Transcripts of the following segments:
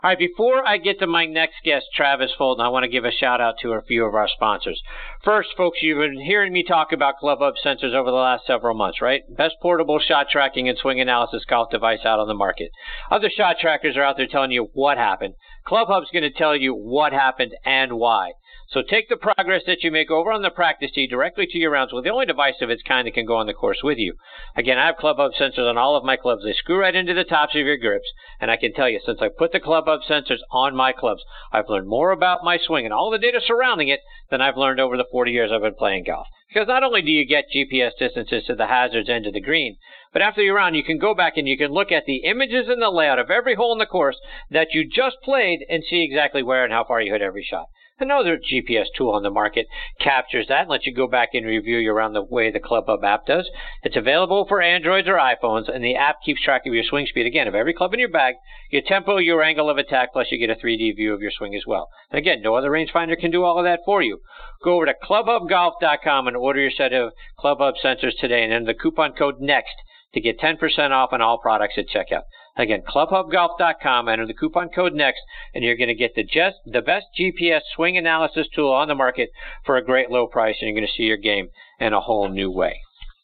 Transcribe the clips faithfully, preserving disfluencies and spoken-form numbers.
All right, before I get to my next guest, Travis Fulton, I want to give a shout-out to a few of our sponsors. First, folks, you've been hearing me talk about ClubHub sensors over the last several months, right? Best portable shot tracking and swing analysis golf device out on the market. Other shot trackers are out there telling you what happened. ClubHub's going to tell you what happened and why. So take the progress that you make over on the practice tee directly to your rounds with the only device of its kind that can go on the course with you. Again, I have ClubHub sensors on all of my clubs. They screw right into the tops of your grips. And I can tell you, since I put the ClubHub sensors on my clubs, I've learned more about my swing and all the data surrounding it than I've learned over the forty years I've been playing golf. Because not only do you get G P S distances to the hazards and to the green, but after your round, you can go back and you can look at the images and the layout of every hole in the course that you just played and see exactly where and how far you hit every shot. Another G P S tool on the market captures that and lets you go back and review your round the way the ClubHub app does. It's available for Androids or iPhones, and the app keeps track of your swing speed, again, of every club in your bag, your tempo, your angle of attack, plus you get a three D view of your swing as well. And again, no other rangefinder can do all of that for you. Go over to club hub golf dot com and order your set of ClubHub sensors today, and enter the coupon code NEXT to get ten percent off on all products at checkout. Again, club hub golf dot com, enter the coupon code NEXT, and you're going to get the just the best G P S swing analysis tool on the market for a great low price, and you're going to see your game in a whole new way.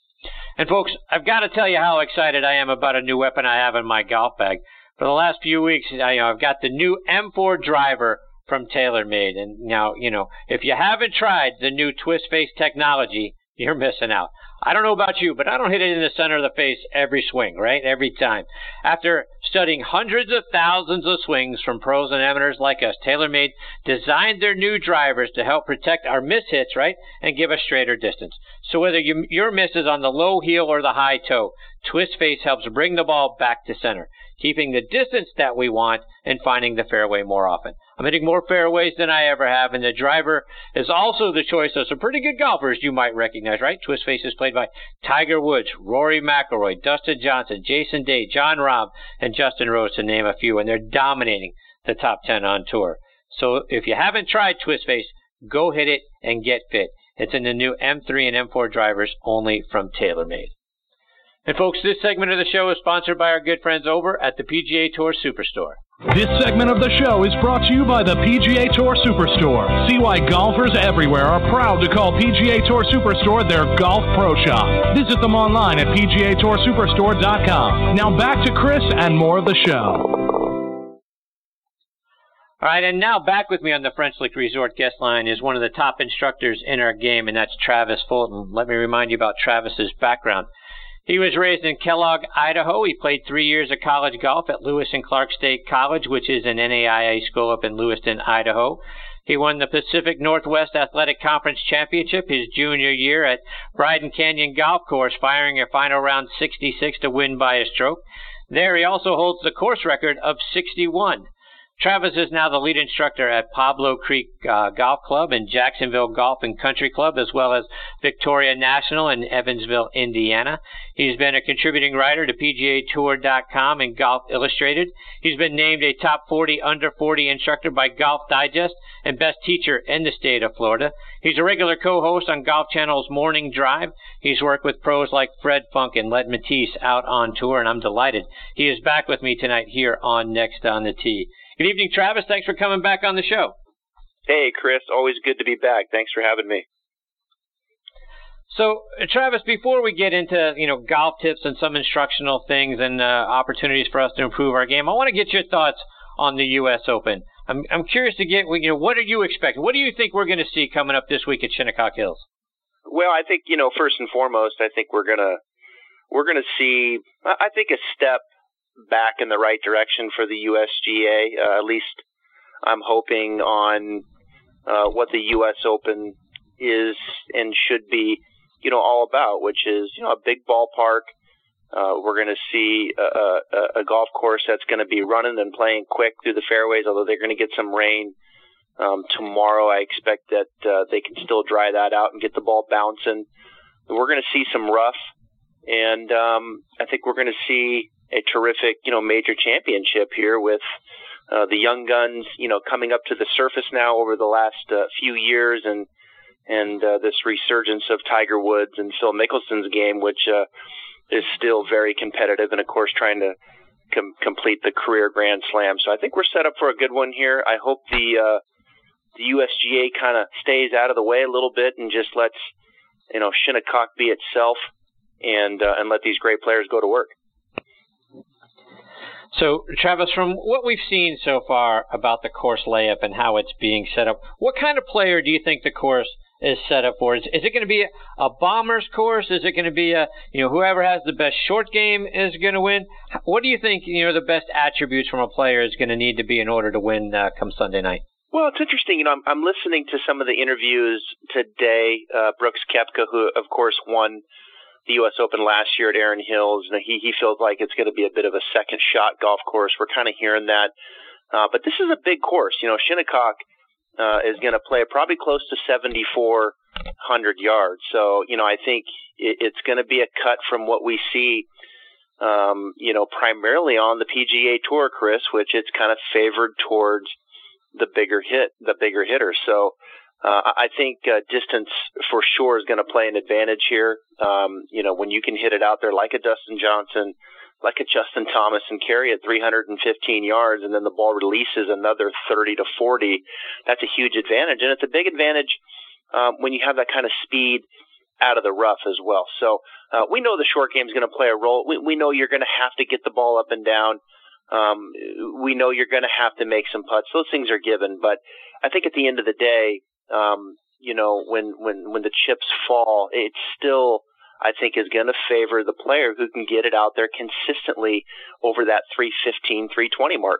And folks, I've got to tell you how excited I am about a new weapon I have in my golf bag. For the last few weeks, I, you know, I've got the new M four driver from TaylorMade. And now, you know, if you haven't tried the new twist face technology, you're missing out. I don't know about you, but I don't hit it in the center of the face every swing, right? Every time. After studying hundreds of thousands of swings from pros and amateurs like us, TaylorMade designed their new drivers to help protect our miss hits, right, and give us straighter distance. So whether you, your miss is on the low heel or the high toe, Twist Face helps bring the ball back to center, keeping the distance that we want and finding the fairway more often. I'm hitting more fairways than I ever have, and the driver is also the choice of some pretty good golfers you might recognize, right? Twist Face is played by Tiger Woods, Rory McIlroy, Dustin Johnson, Jason Day, John Rahm, and Justin Rose, to name a few, and they're dominating the top ten on tour. So if you haven't tried Twist Face, go hit it and get fit. It's in the new M three and M four drivers only from TaylorMade. And folks, this segment of the show is sponsored by our good friends over at the P G A Tour Superstore. This segment of the show is brought to you by the P G A Tour Superstore. See why golfers everywhere are proud to call P G A Tour Superstore their golf pro shop. Visit them online at P G A Tour Superstore dot com. Now back to Chris and more of the show. All right, and now back with me on the French Lick Resort guest line is one of the top instructors in our game, and that's Travis Fulton. Let me remind you about Travis's background. He was raised in Kellogg, Idaho. He played three years of college golf at Lewis and Clark State College, which is an N A I A school up in Lewiston, Idaho. He won the Pacific Northwest Athletic Conference Championship his junior year at Bryden Canyon Golf Course, firing a final round sixty-six to win by a stroke. There he also holds the course record of sixty-one. Travis is now the lead instructor at Pablo Creek uh, Golf Club and Jacksonville Golf and Country Club, as well as Victoria National in Evansville, Indiana. He's been a contributing writer to P G A Tour dot com and Golf Illustrated. He's been named a top forty under forty instructor by Golf Digest and best teacher in the state of Florida. He's a regular co-host on Golf Channel's Morning Drive. He's worked with pros like Fred Funk and Len Matisse out on tour, and I'm delighted he is back with me tonight here on Next on the Tee. Good evening, Travis. Thanks for coming back on the show. Hey, Chris. Always good to be back. Thanks for having me. So, uh, Travis, before we get into, you know, golf tips and some instructional things and uh, opportunities for us to improve our game, I want to get your thoughts on the U S Open. I'm I'm curious to get, you know, what are you expecting? What do you think we're going to see coming up this week at Shinnecock Hills? Well, I think, you know, first and foremost, I think we're gonna we're gonna see, I think, a step back in the right direction for the U S G A. Uh, at least I'm hoping on uh, what the U S Open is and should be, you know, all about, which is, you know, a big ballpark. Uh, we're going to see a, a, a golf course that's going to be running and playing quick through the fairways, although they're going to get some rain um, tomorrow. I expect that uh, they can still dry that out and get the ball bouncing. We're going to see some rough, and um, I think we're going to see a terrific, you know, major championship here with uh, the young guns, you know, coming up to the surface now over the last uh, few years, and and uh, this resurgence of Tiger Woods and Phil Mickelson's game, which uh, is still very competitive, and of course trying to com- complete the career Grand Slam. So I think we're set up for a good one here. I hope the uh, the U S G A kind of stays out of the way a little bit and just lets, you know, Shinnecock be itself and uh, and let these great players go to work. So, Travis, from what we've seen so far about the course layup and how it's being set up, what kind of player do you think the course is set up for? Is, is it going to be a, a bomber's course? Is it going to be a, you know, whoever has the best short game is going to win? What do you think, you know, the best attributes from a player is going to need to be in order to win uh, come Sunday night? Well, it's interesting. You know, I'm, I'm listening to some of the interviews today. Uh, Brooks Koepka, who, of course, won the U S Open last year at Erin Hills, and he, he feels like it's going to be a bit of a second shot golf course. We're kind of hearing that. Uh, but this is a big course. You know, Shinnecock uh, is going to play probably close to seventy-four hundred yards. So, you know, I think it, it's going to be a cut from what we see, um, you know, primarily on the P G A Tour, Chris, which it's kind of favored towards the bigger hit, the bigger hitter. So, Uh, I think uh, distance for sure is going to play an advantage here. Um, you know, when you can hit it out there like a Dustin Johnson, like a Justin Thomas, and carry it three hundred fifteen yards, and then the ball releases another thirty to forty, that's a huge advantage. And it's a big advantage um, when you have that kind of speed out of the rough as well. So uh, we know the short game is going to play a role. We, we know you're going to have to get the ball up and down. Um, we know you're going to have to make some putts. Those things are given. But I think at the end of the day, Um, you know, when, when, when the chips fall, it still, I think, is going to favor the player who can get it out there consistently over that three fifteen, three twenty mark.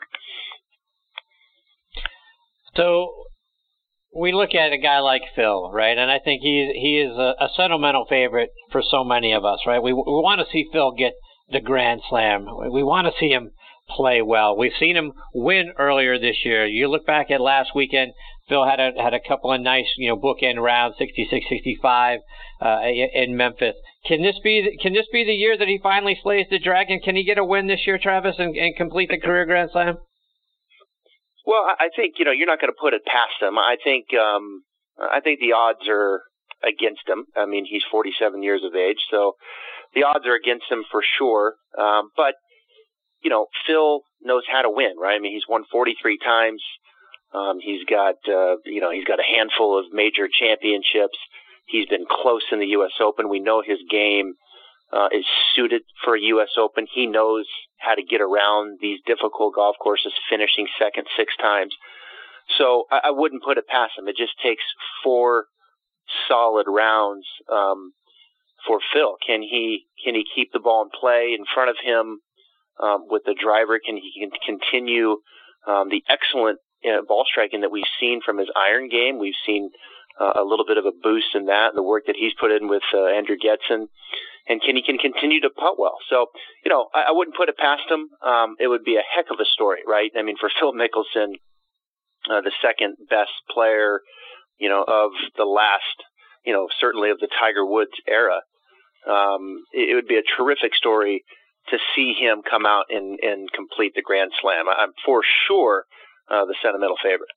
So we look at a guy like Phil, right? And I think he, he is a, a sentimental favorite for so many of us, right? We, we want to see Phil get the Grand Slam. We want to see him play well. We've seen him win earlier this year. You look back at last weekend, Phil had a had a couple of nice, you know, bookend rounds, sixty-six sixty-five uh, in Memphis. Can this be can this be the year that he finally slays the dragon? Can he get a win this year, Travis, and, and complete the career Grand Slam? Well, I think, you know, you're not going to put it past him. I think um, I think the odds are against him. I mean, he's forty-seven years of age, so the odds are against him for sure. Um, but you know, Phil knows how to win, right? I mean, he's won forty-three times. Um, he's got, uh, you know, he's got a handful of major championships. He's been close in the U S Open. We know his game uh, is suited for a U S Open. He knows how to get around these difficult golf courses, finishing second six times. So I, I wouldn't put it past him. It just takes four solid rounds um, for Phil. Can he can he keep the ball in play in front of him um, with the driver? Can he can continue um, the excellent uh, ball striking that we've seen from his iron game? We've seen uh, a little bit of a boost in that, and the work that he's put in with uh, Andrew Getson. And can he can continue to putt well? So, you know, I, I wouldn't put it past him. Um, it would be a heck of a story, right? I mean, for Phil Mickelson, uh, the second best player, you know, of the last, you know, certainly of the Tiger Woods era, um, it, it would be a terrific story to see him come out and, and complete the Grand Slam. I'm for sure uh, the sentimental favorite.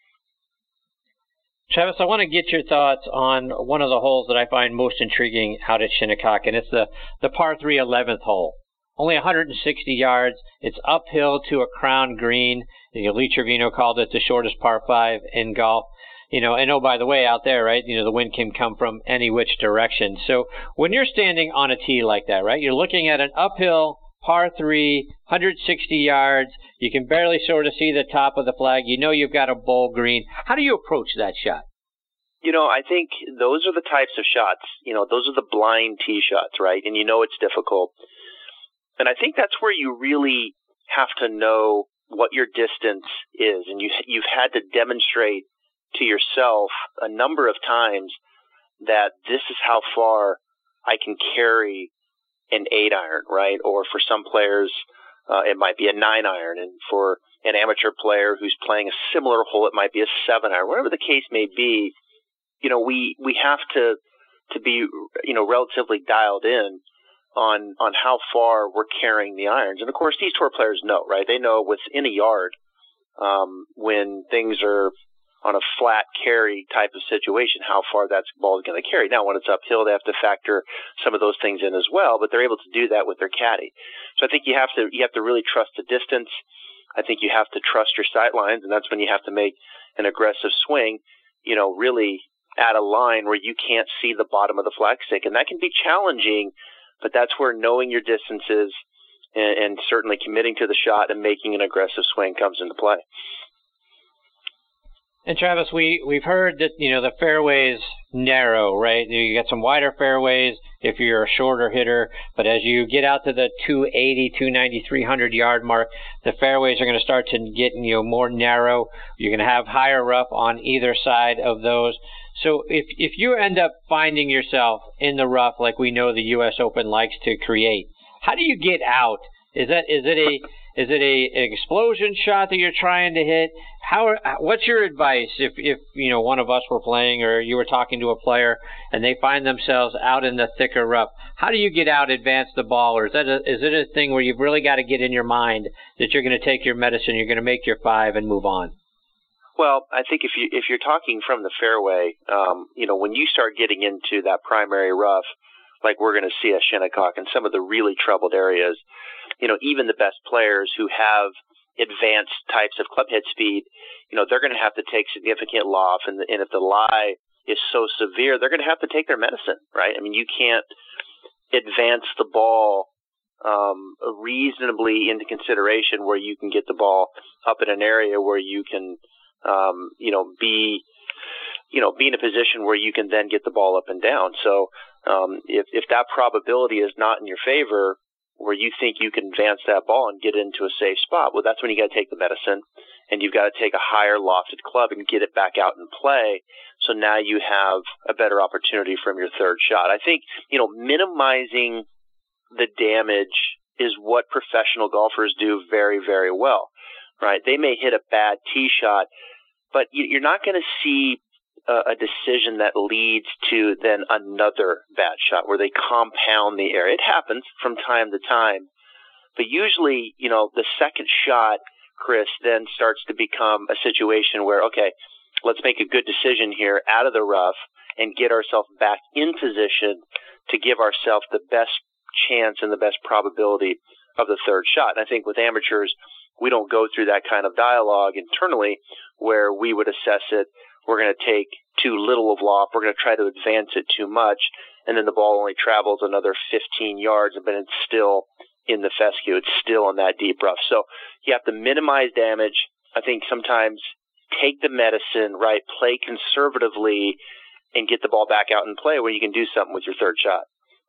Travis, I want to get your thoughts on one of the holes that I find most intriguing out at Shinnecock, and it's the, the par three eleventh hole. Only one hundred sixty yards. It's uphill to a crown green. You know, Lee Trevino called it the shortest par five in golf. You know, and oh, by the way, out there, right, you know, the wind can come from any which direction. So when you're standing on a tee like that, right, you're looking at an uphill par three, one hundred sixty yards. You can barely sort of see the top of the flag. You know you've got a bowl green. How do you approach that shot? You know, I think those are the types of shots, you know, those are the blind tee shots, right? And you know it's difficult. And I think that's where you really have to know what your distance is. And you, you've had to demonstrate to yourself a number of times that this is how far I can carry an eight iron, right? Or for some players, uh, it might be a nine iron. And for an amateur player who's playing a similar hole, it might be a seven iron. Whatever the case may be, you know, we, we have to, to be, you know, relatively dialed in on, on how far we're carrying the irons. And of course, these tour players know, right? They know within a yard, um, when things are on a flat carry type of situation, how far that ball is going to carry. Now, when it's uphill, they have to factor some of those things in as well, but they're able to do that with their caddy. So I think you have to you have to really trust the distance. I think you have to trust your sight lines, and that's when you have to make an aggressive swing, you know, really at a line where you can't see the bottom of the flagstick. And that can be challenging, but that's where knowing your distances and, and certainly committing to the shot and making an aggressive swing comes into play. And Travis, we, we've heard that, you know, the fairway's narrow, right? You get some wider fairways if you're a shorter hitter, but as you get out to the two eighty, two ninety, three hundred yard mark, the fairways are going to start to get, you know, more narrow. You're going to have higher rough on either side of those. So if if you end up finding yourself in the rough like we know the U S Open likes to create, how do you get out? Is that is it a is it a an explosion shot that you're trying to hit? How are, what's your advice if if you know one of us were playing or you were talking to a player and they find themselves out in the thicker rough? How do you get out, advance the ball, or is that a, is it a thing where you've really got to get in your mind that you're going to take your medicine, you're going to make your five and move on? Well, I think if you if you're talking from the fairway, um, you know, when you start getting into that primary rough, like we're going to see at Shinnecock and some of the really troubled areas, you know, even the best players who have advanced types of club head speed, you know, they're going to have to take significant loft, and, and if the lie is so severe, they're going to have to take their medicine, right? I mean, you can't advance the ball um, reasonably into consideration where you can get the ball up in an area where you can, um, you know, be, you know, be in a position where you can then get the ball up and down. So um, if if that probability is not in your favor, where you think you can advance that ball and get into a safe spot, well, that's when you got to take the medicine, and you've got to take a higher lofted club and get it back out and play. So now you have a better opportunity from your third shot. I think, you know, minimizing the damage is what professional golfers do very, very well, right? They may hit a bad tee shot, but you're not going to see a decision that leads to then another bad shot where they compound the error. It happens from time to time, but usually, you know, the second shot, Chris, then starts to become a situation where, okay, let's make a good decision here out of the rough and get ourselves back in position to give ourselves the best chance and the best probability of the third shot. And I think with amateurs, we don't go through that kind of dialogue internally where we would assess it. We're going to take too little of loft. We're going to try to advance it too much, and then the ball only travels another fifteen yards, but it's still in the fescue. It's still in that deep rough. So you have to minimize damage. I think sometimes take the medicine, right, play conservatively, and get the ball back out and play where you can do something with your third shot.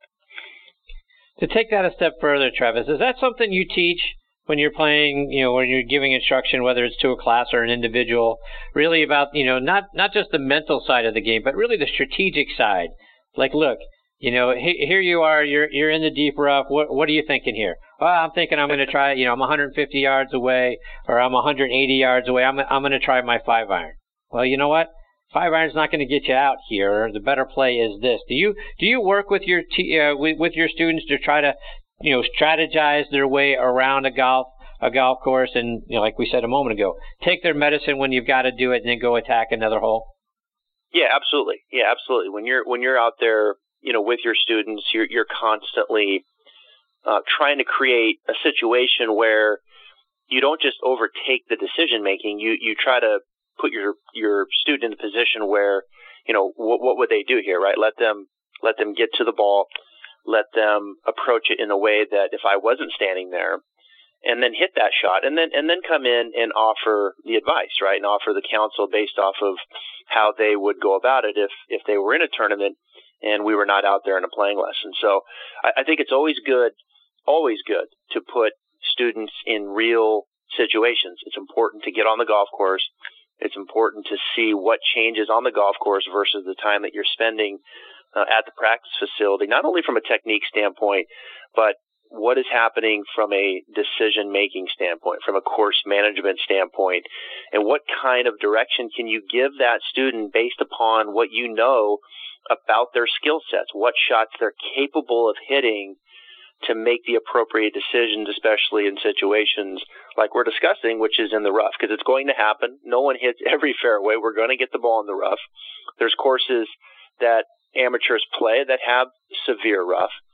To take that a step further, Travis, is that something you teach when you're playing, you know, when you're giving instruction, whether it's to a class or an individual, really about, you know, not, not just the mental side of the game, but really the strategic side? Like, look, you know, he, here you are, you're you're in the deep rough. What what are you thinking here? Well, I'm thinking I'm going to try, you know, I'm one hundred fifty yards away, or I'm one hundred eighty yards away. I'm I'm going to try my five iron. Well, you know what? Five iron's not going to get you out here. The better play is this. Do you do you work with your t- uh, with, with your students to try to, you know, strategize their way around a golf a golf course, and, you know, like we said a moment ago, take their medicine when you've got to do it, and then go attack another hole? Yeah, absolutely. Yeah, absolutely. When you're when you're out there, you know, with your students, you're you're constantly uh, trying to create a situation where you don't just overtake the decision making. You you try to put your your student in a position where, you know, what what would they do here, right? Let them let them get to the ball. Let them approach it in a way that if I wasn't standing there, and then hit that shot, and then and then come in and offer the advice, right, and offer the counsel based off of how they would go about it if if they were in a tournament and we were not out there in a playing lesson. So I, I think it's always good, always good to put students in real situations. It's important to get on the golf course. It's important to see what changes on the golf course versus the time that you're spending Uh, at the practice facility, not only from a technique standpoint, but what is happening from a decision-making standpoint, from a course management standpoint, and what kind of direction can you give that student based upon what you know about their skill sets, what shots they're capable of hitting to make the appropriate decisions, especially in situations like we're discussing, which is in the rough, because it's going to happen. No one hits every fairway. We're going to get the ball in the rough. There's courses that amateurs play that have severe rough,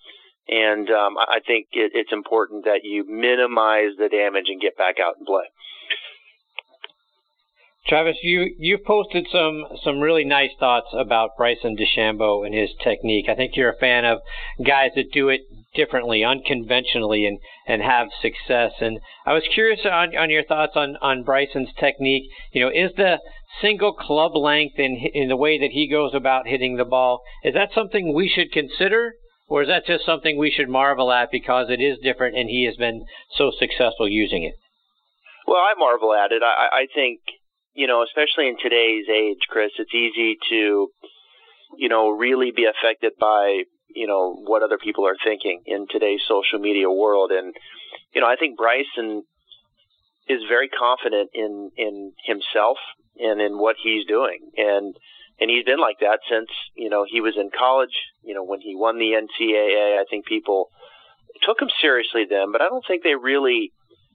And um, I think it, it's important that you minimize the damage and get back out and play. Travis, you, you've posted some, some really nice thoughts about Bryson DeChambeau and his technique. I think you're a fan of guys that do it differently, unconventionally, and, and have success. And I was curious on, on your thoughts on, on Bryson's technique. You know, is the single club length in, in the way that he goes about hitting the ball, is that something we should consider? Or is that just something we should marvel at because it is different and he has been so successful using it? Well, I marvel at it. I, I think, you know, especially in today's age, Chris, it's easy to, you know, really be affected by, you know, what other people are thinking in today's social media world. And, you know, I think Bryson is very confident in, in himself and in what he's doing. And, and he's been like that since, you know, he was in college. You know, when he won the N C double A, I think people took him seriously then, but I don't think they really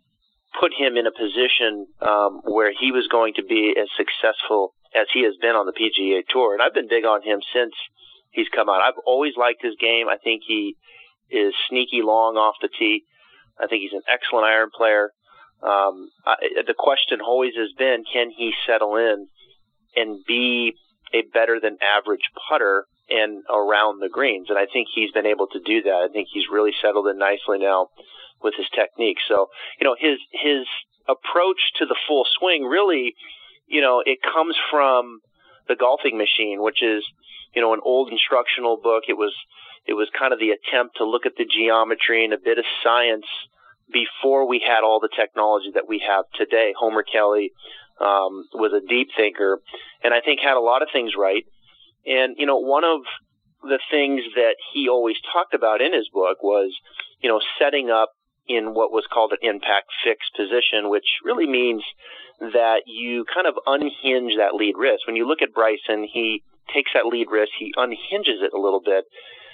put him in a position um, where he was going to be as successful as he has been on the P G A Tour. And I've been big on him since he's come out. I've always liked his game. I think he is sneaky long off the tee. I think he's an excellent iron player. Um, I, the question always has been, can he settle in and be a better than average putter and around the greens? And I think he's been able to do that. I think he's really settled in nicely now with his technique. So, you know, his his approach to the full swing really, you know, it comes from the Golfing Machine, which is, you know, an old instructional book. It was it was kind of the attempt to look at the geometry and a bit of science before we had all the technology that we have today. Homer Kelly um, was a deep thinker, and I think had a lot of things right. And, you know, one of the things that he always talked about in his book was, you know, setting up in what was called an impact fixed position, which really means that you kind of unhinge that lead wrist. When you look at Bryson, he takes that lead wrist, he unhinges it a little bit,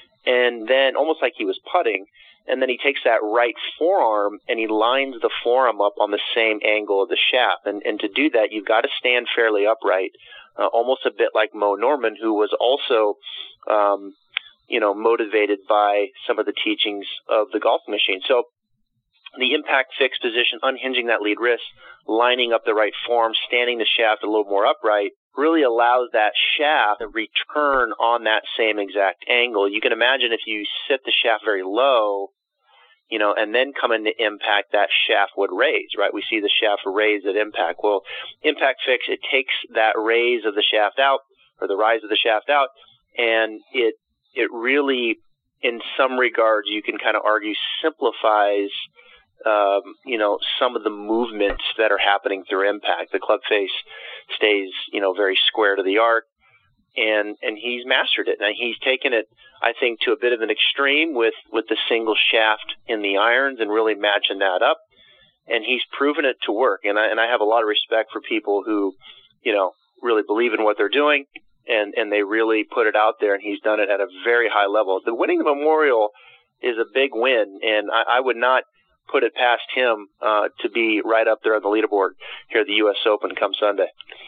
and then almost like he was putting, and then he takes that right forearm and he lines the forearm up on the same angle of the shaft. And, and to do that, you've got to stand fairly upright, uh, almost a bit like Mo Norman, who was also um, you know, motivated by some of the teachings of the Golfing Machine. So the impact fixed position, unhinging that lead wrist, lining up the right form, standing the shaft a little more upright, really allows that shaft to return on that same exact angle. You can imagine if you sit the shaft very low, you know, and then come into impact, that shaft would raise, right? We see the shaft raise at impact. Well, impact fix, it takes that raise of the shaft out, or the rise of the shaft out, and it it really, in some regards, you can kind of argue, simplifies Um, you know, some of the movements that are happening through impact. The club face stays, you know, very square to the arc, and and he's mastered it. And he's taken it, I think, to a bit of an extreme with, with the single shaft in the irons and really matching that up. And he's proven it to work. And I, and I have a lot of respect for people who, you know, really believe in what they're doing, and, and they really put it out there, and he's done it at a very high level. The winning the Memorial is a big win, and I, I would not put it past him uh, to be right up there on the leaderboard here at the U S Open come Sunday.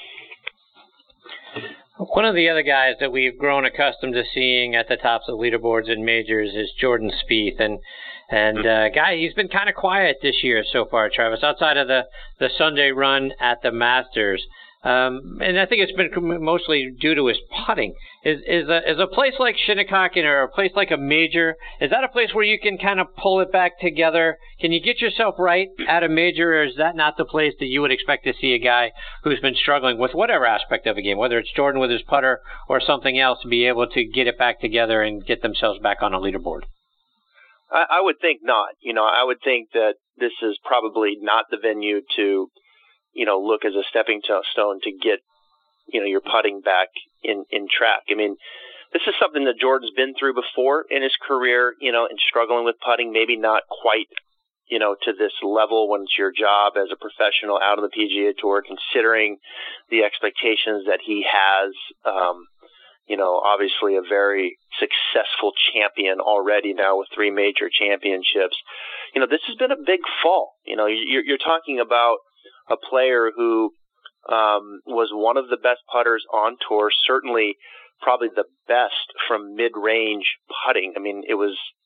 One of the other guys that we've grown accustomed to seeing at the tops of leaderboards in majors is Jordan Spieth, and and uh, guy he's been kind of quiet this year so far, Travis, outside of the the Sunday run at the Masters. Um, and I think it's been mostly due to his putting. Is is a is a place like Shinnecock or a place like a major, is that a place where you can kind of pull it back together? Can you get yourself right at a major, or is that not the place that you would expect to see a guy who's been struggling with whatever aspect of a game, whether it's Jordan with his putter or something else, to be able to get it back together and get themselves back on a leaderboard? I, I would think not. You know, I would think that this is probably not the venue to, you know, look as a stepping stone to get, you know, your putting back in, in track. I mean, this is something that Jordan's been through before in his career, you know, and struggling with putting, maybe not quite, you know, to this level when it's your job as a professional out on the P G A Tour, considering the expectations that he has, um, you know, obviously a very successful champion already now with three major championships. You know, this has been a big fall. You know, you're, you're talking about a player who um, was one of the best putters on tour, certainly probably the best from mid-range putting. I mean, it was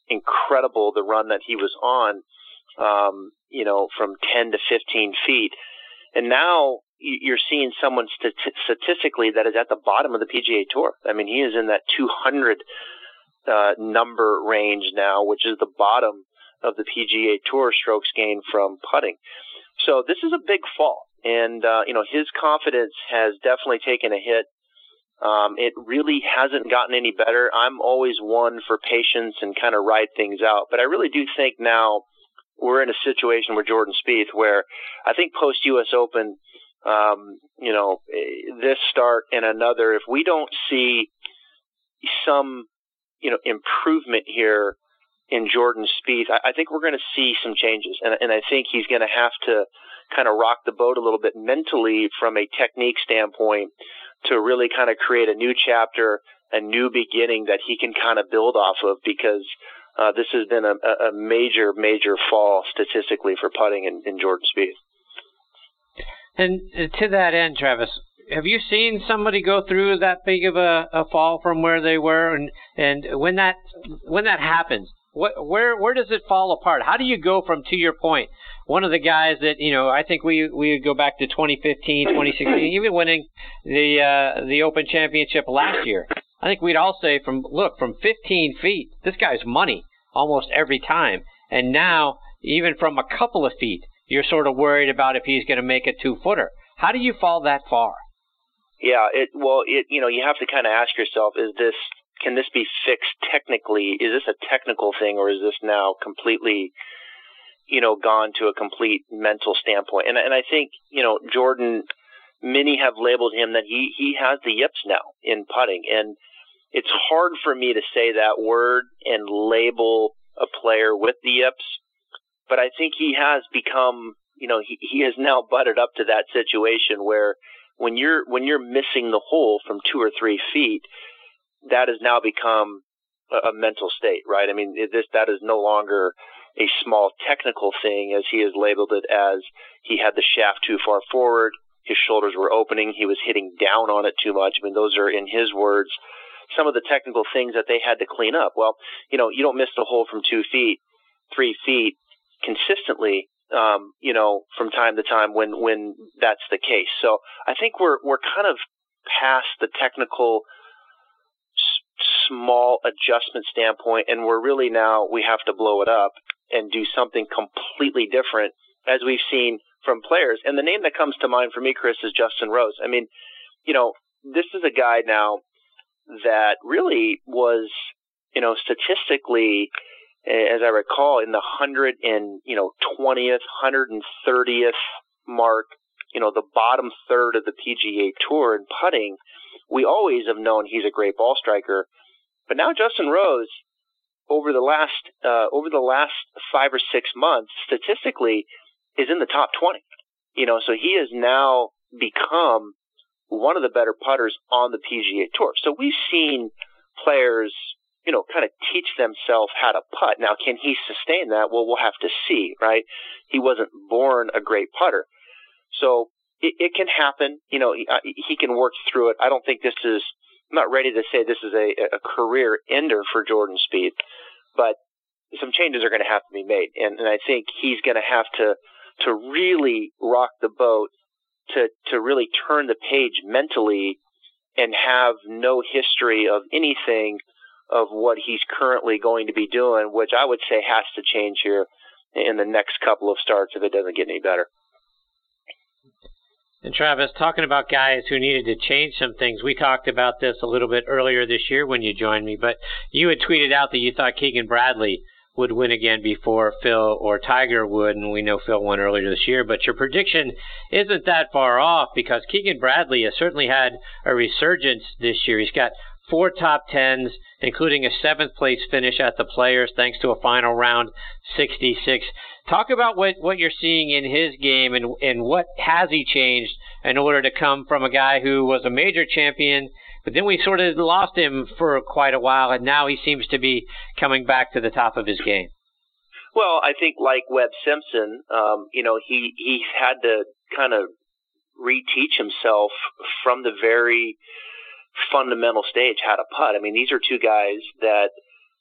incredible, the run that he was on, um, you know, from ten to fifteen feet. And now you're seeing someone st- statistically that is at the bottom of the P G A Tour. I mean, he is in that two hundred uh, number range now, which is the bottom of the P G A Tour strokes gained from putting. So this is a big fall. And, uh, you know, his confidence has definitely taken a hit. Um, it really hasn't gotten any better. I'm always one for patience and kind of ride things out. But I really do think now we're in a situation with Jordan Spieth where I think post-U S Open, um, you know, this start and another, if we don't see some, you know, improvement here in Jordan Spieth, I, I think we're going to see some changes. And, and I think he's going to have to kind of rock the boat a little bit mentally from a technique standpoint to really kind of create a new chapter, a new beginning that he can kind of build off of, because uh, this has been a, a major, major fall statistically for putting in, in Jordan Spieth. And to that end, Travis, have you seen somebody go through that big of a, a fall from where they were? And, and when that when that happens, what, where where does it fall apart? How do you go from, to your point, one of the guys that, you know, I think we we go back to twenty fifteen, twenty sixteen, even winning the uh, the Open Championship last year. I think we'd all say, from look, from fifteen feet, this guy's money almost every time. And now, even from a couple of feet, you're sort of worried about if he's going to make a two-footer. How do you fall that far? Yeah, it well, it you know, you have to kind of ask yourself, is this, can this be fixed technically? Is this a technical thing, or is this now completely, you know, gone to a complete mental standpoint? And and I think, you know, Jordan, many have labeled him that he he has the yips now in putting, and it's hard for me to say that word and label a player with the yips, but I think he has become, you know, he he has now butted up to that situation where when you're when you're missing the hole from two or three feet, that has now become a, a mental state, right? I mean, it, this that is no longer a small technical thing, as he has labeled it, as he had the shaft too far forward, his shoulders were opening, he was hitting down on it too much. I mean, those are, in his words, some of the technical things that they had to clean up. Well, you know, you don't miss the hole from two feet, three feet consistently, um, you know, from time to time when, when that's the case. So I think we're, we're kind of past the technical s- small adjustment standpoint, and we're really now, we have to blow it up and do something completely different, as we've seen from players. And the name that comes to mind for me, Chris, is Justin Rose. I mean, you know, this is a guy now that really was, you know, statistically, as I recall, in the hundred and, you know, twentieth, hundred and thirtieth mark, you know, the bottom third of the P G A Tour in putting. We always have known he's a great ball striker, but now Justin Rose, over the last uh, over the last five or six months, statistically, is in the top twenty. You know, so he has now become one of the better putters on the P G A Tour. So we've seen players, you know, kind of teach themselves how to putt. Now, can he sustain that? Well, we'll have to see, right? He wasn't born a great putter. So it, it can happen. You know, he, he can work through it. I don't think this is, I'm not ready to say this is a, a career ender for Jordan Spieth, but some changes are going to have to be made. And, and I think he's going to have to, to really rock the boat, to, to really turn the page mentally and have no history of anything of what he's currently going to be doing, which I would say has to change here in the next couple of starts if it doesn't get any better. And Travis, talking about guys who needed to change some things, we talked about this a little bit earlier this year when you joined me, but you had tweeted out that you thought Keegan Bradley would win again before Phil or Tiger would, and we know Phil won earlier this year, but your prediction isn't that far off, because Keegan Bradley has certainly had a resurgence this year. He's got four top tens, including a seventh place finish at the Players, thanks to a final round sixty-six. Talk about what, what you're seeing in his game, and, and what has he changed in order to come from a guy who was a major champion, but then we sort of lost him for quite a while, and now he seems to be coming back to the top of his game. Well, I think like Webb Simpson, um, you know, he, he's had to kind of reteach himself from the very fundamental stage how to putt. I mean, these are two guys that,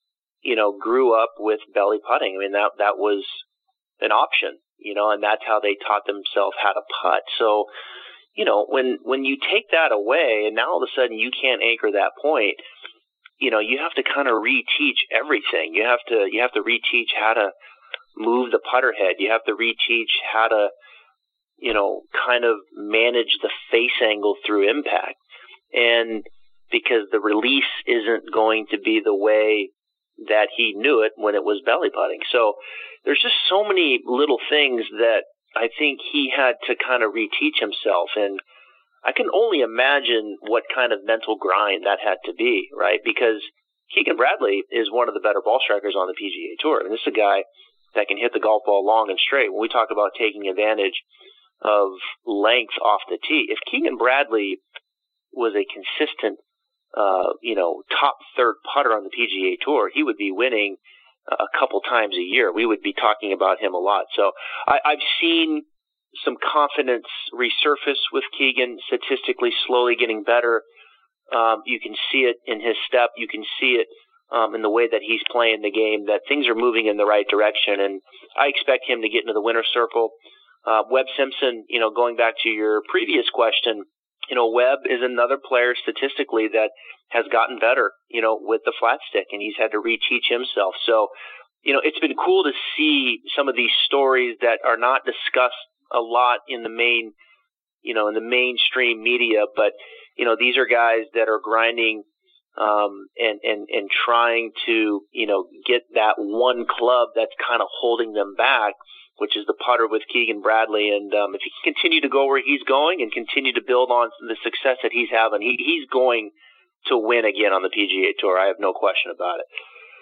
you know, grew up with belly putting. I mean, that that was an option, you know, and that's how they taught themselves how to putt. So, you know, when when you take that away, and now all of a sudden you can't anchor that point, you know, you have to kind of reteach everything. You have to you have to reteach how to move the putter head. You have to reteach how to, you know, kind of manage the face angle through impact. And because the release isn't going to be the way that he knew it when it was belly putting. So there's just so many little things that I think he had to kind of reteach himself. And I can only imagine what kind of mental grind that had to be, right? Because Keegan Bradley is one of the better ball strikers on the P G A Tour. I mean, this is a guy that can hit the golf ball long and straight. When we talk about taking advantage of length off the tee, if Keegan Bradley was a consistent, uh, you know, top third putter on the P G A Tour, he would be winning a couple times a year. We would be talking about him a lot. So I, I've seen some confidence resurface with Keegan, statistically slowly getting better. Um, you can see it in his step. You can see it um, in the way that he's playing the game, that things are moving in the right direction. And I expect him to get into the winner's circle. Uh, Webb Simpson, you know, going back to your previous question, you know, Webb is another player statistically that has gotten better, you know, with the flat stick, and he's had to reteach himself. So, you know, it's been cool to see some of these stories that are not discussed a lot in the main, you know, in the mainstream media, but, you know, these are guys that are grinding um, and, and, and trying to, you know, get that one club that's kind of holding them back, which is the putter with Keegan Bradley. And um, if he can continue to go where he's going and continue to build on the success that he's having, he, he's going to win again on the P G A Tour. I have no question about it.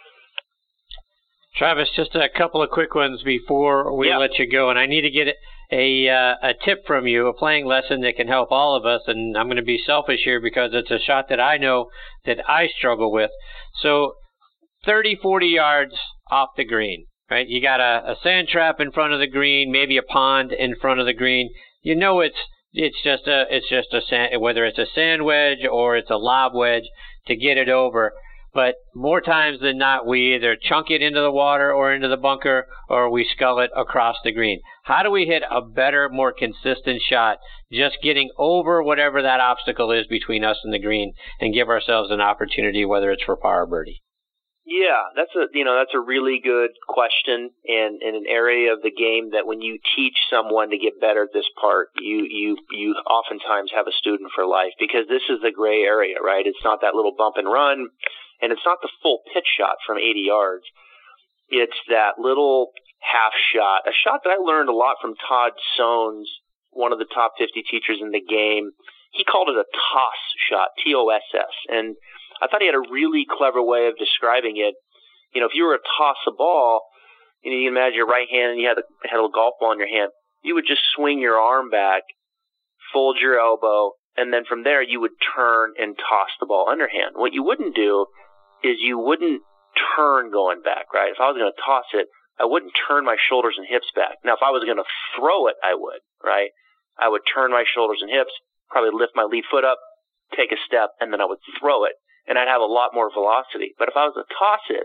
Travis, just a couple of quick ones before we yeah. let you go, and I need to get a uh, a tip from you, a playing lesson that can help all of us, and I'm going to be selfish here because it's a shot that I know that I struggle with. So thirty, forty yards off the green, right? You got a, a sand trap in front of the green, maybe a pond in front of the green. You know it's it's just a it's just a sand, whether it's a sand wedge or it's a lob wedge to get it over. But more times than not, we either chunk it into the water or into the bunker, or we scull it across the green. How do we hit a better, more consistent shot, just getting over whatever that obstacle is between us and the green, and give ourselves an opportunity, whether it's for par or birdie? Yeah, that's a you know that's a really good question, and in an area of the game that when you teach someone to get better at this part, you you you oftentimes have a student for life, because this is the gray area, right? It's not that little bump and run. And it's not the full pitch shot from eighty yards. It's that little half shot, a shot that I learned a lot from Todd Soanes, one of the top fifty teachers in the game. He called it a toss shot, T O S S. And I thought he had a really clever way of describing it. You know, if you were to toss a ball, you know, you can imagine your right hand and you had a, had a golf ball in your hand, you would just swing your arm back, fold your elbow, and then from there you would turn and toss the ball underhand. What you wouldn't do is you wouldn't turn going back, right? If I was going to toss it, I wouldn't turn my shoulders and hips back. Now, if I was going to throw it, I would, right? I would turn my shoulders and hips, probably lift my lead foot up, take a step, and then I would throw it, and I'd have a lot more velocity. But if I was to toss it,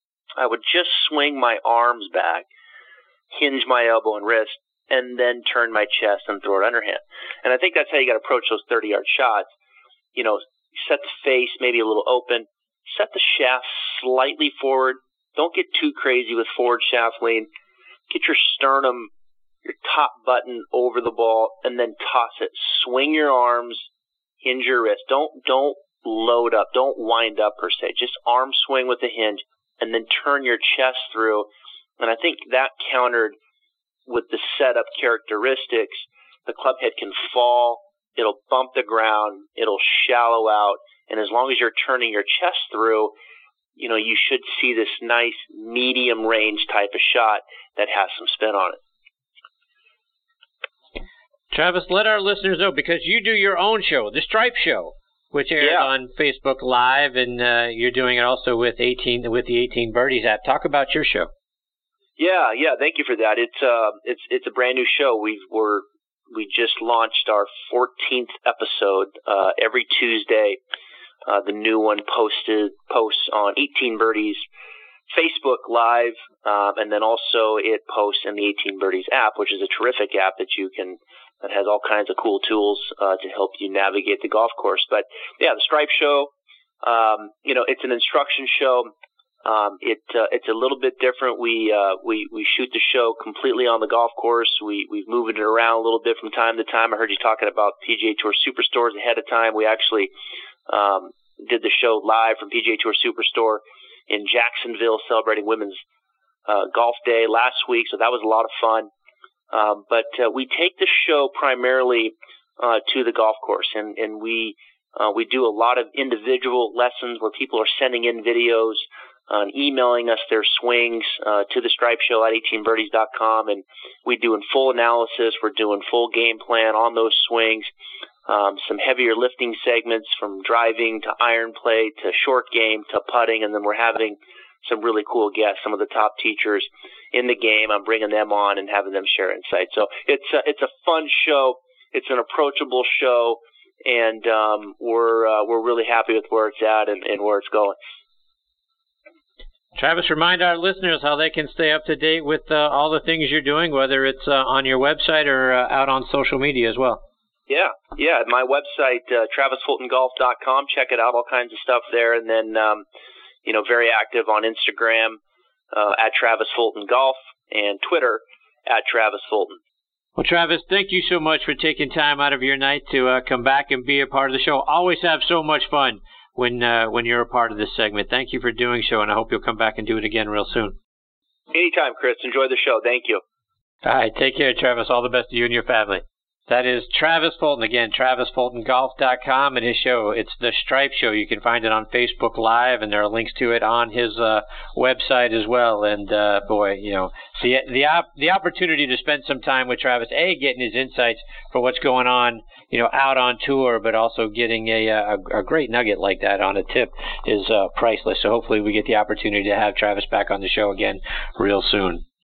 I would just swing my arms back, hinge my elbow and wrist, and then turn my chest and throw it underhand. And I think that's how you got to approach those thirty-yard shots. You know, set the face maybe a little open, set the shaft slightly forward. Don't get too crazy with forward shaft lean. Get your sternum, your top button over the ball, and then toss it. Swing your arms, hinge your wrist. Don't don't load up. Don't wind up per se. Just arm swing with the hinge, and then turn your chest through. And I think that countered with the setup characteristics. The club head can fall. It'll bump the ground. It'll shallow out. And as long as you're turning your chest through, you know, you should see this nice medium range type of shot that has some spin on it. Travis, let our listeners know, because you do your own show, The Stripe Show, which airs yeah. on Facebook Live, and uh, you're doing it also with eighteen with the eighteen Birdies app. Talk about your show. Yeah, yeah, thank you for that. It's uh, it's it's a brand new show. We've we're we just launched our fourteenth episode uh, every Tuesday. Uh, the new one posted posts on eighteen birdies Facebook Live, um, and then also it posts in the eighteen Birdies app, which is a terrific app that you can that has all kinds of cool tools uh, to help you navigate the golf course. But yeah, the Stripe Show, um, you know, it's an instruction show. Um, it uh, it's a little bit different. We uh, we we shoot the show completely on the golf course. We we've moved it around a little bit from time to time. I heard you talking about P G A Tour Superstores ahead of time. We actually um, did the show live from P G A Tour Superstore in Jacksonville, celebrating Women's uh, Golf Day last week. So that was a lot of fun. Um, but uh, we take the show primarily uh, to the golf course, and and we uh, we do a lot of individual lessons where people are sending in videos. Uh, emailing us their swings uh, to the Stripe Show at eighteen birdies dot com, and we doing full analysis. We're doing full game plan on those swings, um, some heavier lifting segments from driving to iron play to short game to putting, and then we're having some really cool guests, some of the top teachers in the game. I'm bringing them on and having them share insights. So it's a, it's a fun show. It's an approachable show, and um, we're uh, we're really happy with where it's at and, and where it's going. Travis, remind our listeners how they can stay up to date with uh, all the things you're doing, whether it's uh, on your website or uh, out on social media as well. Yeah, yeah. My website, uh, travis fulton golf dot com. Check it out, all kinds of stuff there. And then, um, you know, very active on Instagram uh, at Travis Fulton Golf and Twitter at Travis Fulton. Well, Travis, thank you so much for taking time out of your night to uh, come back and be a part of the show. Always have so much fun when uh, when you're a part of this segment. Thank you for doing so, and I hope you'll come back and do it again real soon. Anytime, Chris. Enjoy the show. Thank you. All right. Take care, Travis. All the best to you and your family. That is Travis Fulton. Again, travis fulton golf dot com and his show. It's the Stripe Show. You can find it on Facebook Live, and there are links to it on his uh, website as well. And, uh, boy, you know, the the op- the opportunity to spend some time with Travis, A, getting his insights for what's going on, you know, out on tour, but also getting a, a, a great nugget like that on a tip is uh, priceless. So hopefully we get the opportunity to have Travis back on the show again real soon.